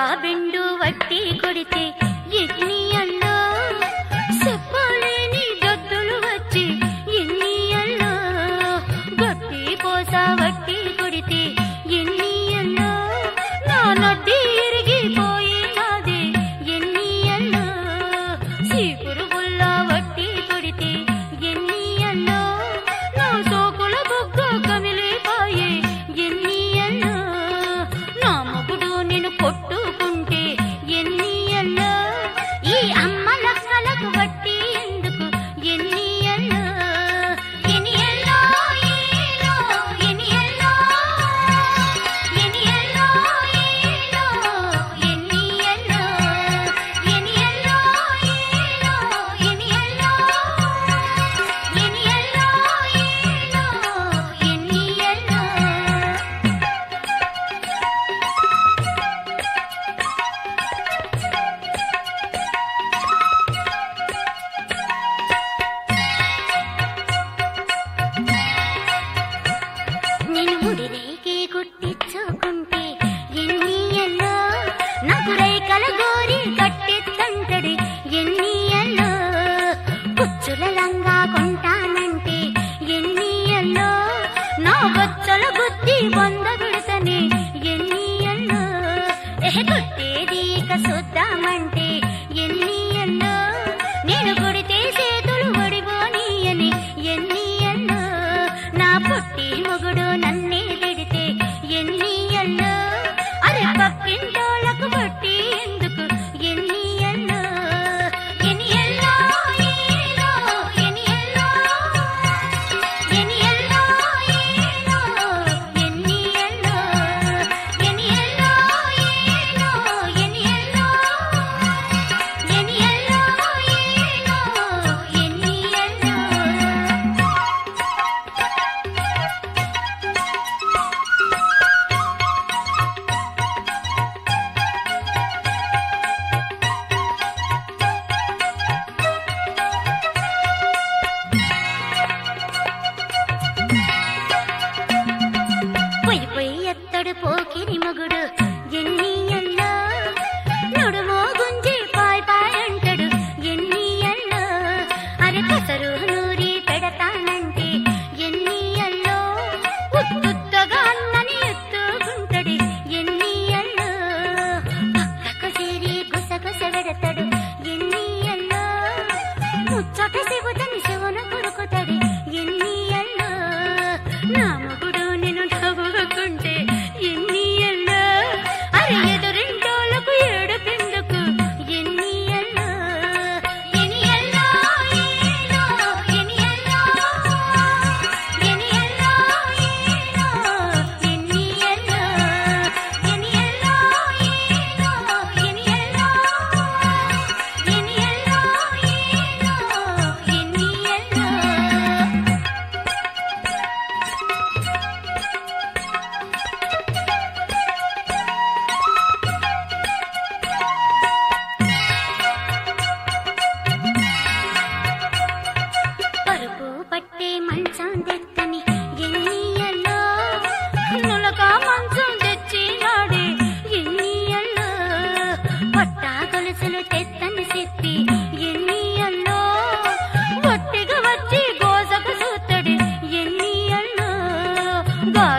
ಬೆಂಡು ವಟ್ಟಿ ಕೊಡಿತೆ ಎನ್ನಿಯಲ್ಲೋ చెప్పలేని దద్దులు వచ్చి ఎన్నియల్లో గట్టి కోస వట్టి కొడితే ఎన్నియల్లో నా నడ్డి ఇరిగిపోయినది ఎన్నియల్లో సీపురు బుల్ల వట్టి కొడితే ఎన్నియల్లో నా సోకుల బొగ్గ కమిలిపోయే ఎన్నియల్లో నా మొగుడు నేను కొట్టుకుంటే ఎన్నియల్లో ఈ అమ్మ లక్కలకు వట్టి ఎందుకు ఎన్నియల్లో ఎన్నియల్లో ఈలో ఎన్నియల్లో ఎన్నియల్లో ఈలో ఎన్నియల్లో ఎన్నియల్లో ఈలో ఎన్నియల్లో ఎన్నియల్లో ఈలో ఎన్నియల్లో నేను ముడిరేకి గుట్టించుకుంటే ఎన్నియల్లో నాకు రేఖల గోరి కట్టిత్తంటడి ఎన్నియల్లో కుచ్చుల లంగా కొంటానంటే ఎన్నియల్లో నా బొచ్చల గుత్తి బొంద పెడతనే ఎన్నియల్లో కొట్టేది ఇక చూద్దామంటే ఎన్నియల్లో నేను కొడితే చేతులు ఒడిపోనీయని ఎన్నియల్లో నా పుట్టి మొగుడు నన్నే తిడితే ఎన్నియల్లో అరే పక్కింటోళ్ళకు పట్టి ఎందుకు ఎన్నియల్లో ఎన్నియల్లో ఈలో ఎన్నియల్లో ఎన్నియల్లో ఈలో ఎన్నియల్లో ఎన్నియల్లో ఈలో ఎన్నియల్లో ఎన్నియల్లో ఈలో ఎన్నియల్లో పొయ్యి పొయ్యి ఎత్తడు పోకిరి మొగుడు ఎన్నియల్లో నుడుమో గుంజి పాయ్ పాయ్ అంటాడు ఎన్నియల్లో అరే కసరు నూరి పెడతానంటే ఎన్నియల్లో ఉత్తుత్తగా అన్నని ఎత్తుకుంటాడు ఎన్నియల్లో పక్కకు చేరి గుసగుస పెడతాడు ఎన్నియల్లో ముచ్చట శివుదని శివును కొరుకుతాడు ఎన్నియల్లో నా మొగుడు నేను నవ్వుకుంటే ఎన్నియల్లో అరే ఎదురింటోళ్ళకు ఏడుపెందుకు ఎన్నియల్లో ఎన్నియల్లో ఈలో ఎన్నియల్లో ఎన్నియల్లో ఈలో ఎన్నియల్లో ఎన్నియల్లో ఈలో ఎన్నియల్లో ఎన్నియల్లో ఈలో ఎన్నియల్లో పరుపు పట్టే మంచం తెత్తని ఎన్నియల్లో నులక మంచం తెచ్చినాడే ఎన్నియల్లో పట్టా గొలుసులు తెత్తని చెప్పి ఎన్నియల్లో ఒట్టిగా వచ్చి గోసకు చూస్తాడు ఎన్నియల్లో